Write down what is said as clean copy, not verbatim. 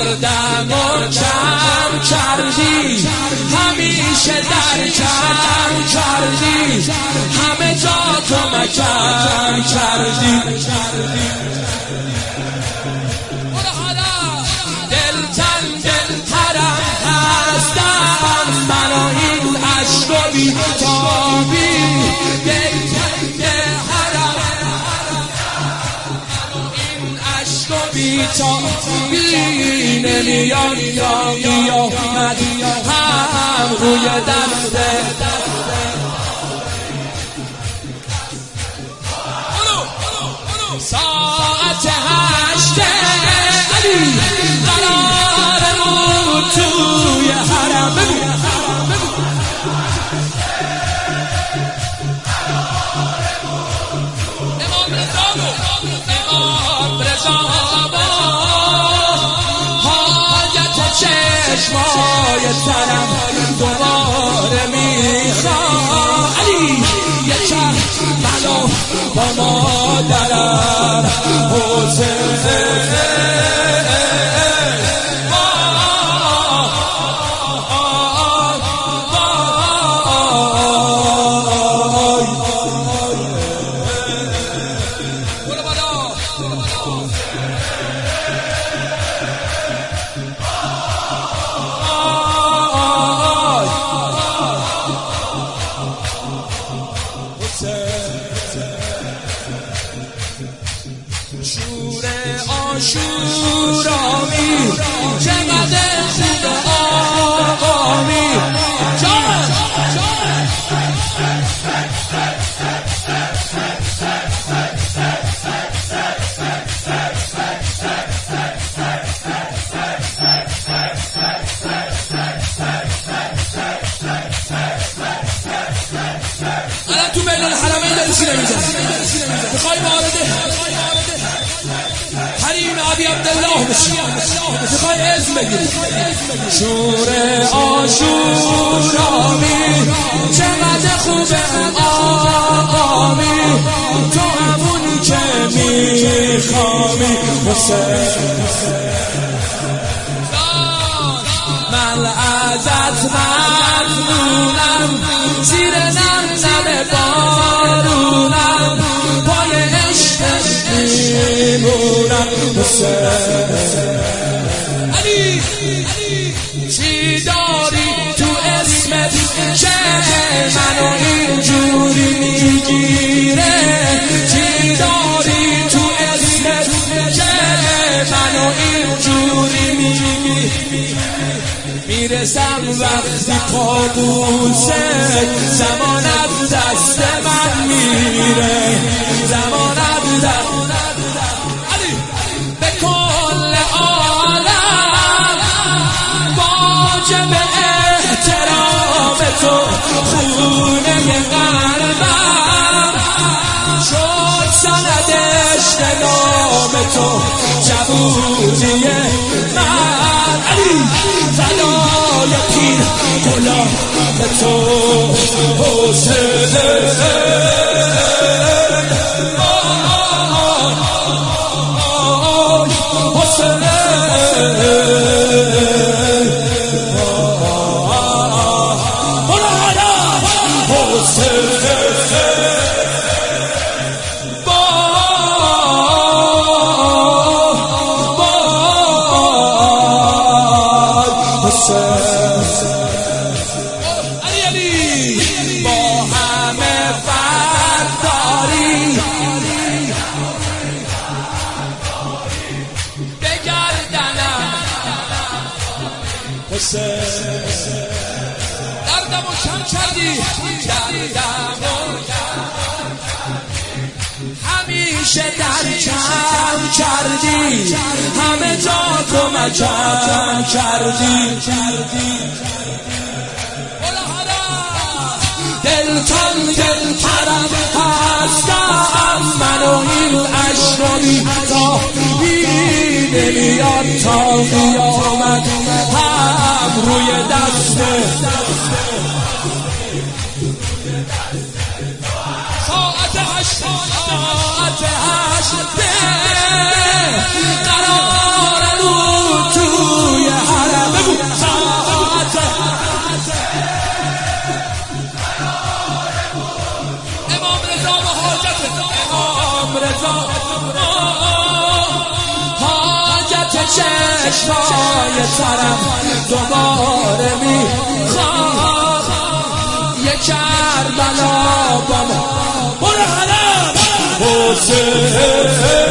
دردم و کم کردی، همیشه در کم کردی، همه جا کمکم کردی. دلترم هستم من و این عشق و بی‌تابی، بی‌تابی نمیاد یا قیامت هم روی دسته. ساعت 8 علی قرارمون توی حرم. امام رضا چشمای ترم دوباره میخوام. علی یه چند بلا با مادرم حسین. شور آشورامی چقدر خوب آقامی جان الان تو بین الحرمین داری سینه میزن میخوای وارده حریم ابی عبدالله بشی، میخوای اسم بگیری. شور آشورامی چقدر خوبه آقامی، تو همونی که میخوامی حسین. من ازت ممنونم، زیر نم بارونم، پای عشق میمونم حسین. علی چی داری تو اسمت که منو اینجوری میگیره؟ چی داری تو اسمت که منو اینجوری میگیره؟ میرسم وقتی قابوسه زمان از دست من میره، زمان از دست علی به کل عالم واجب احترام تو، خونه قلبم شد سند اشتنام تو، جبودی من علی فدای پیر غلام تو حسین. علی با همه فرق داری، بگردنم حسین. دردمو کم کردی، دردمو همیشه در کم کردی، همه جا کمکم کردی. دلترم هستم من و این عشق تا نمیاد تا قیامت هم روی دسته. ساعت 8 قرار رو تو چشمای ترم دوباره میخواد یه کربلا با ما برو حلب حسین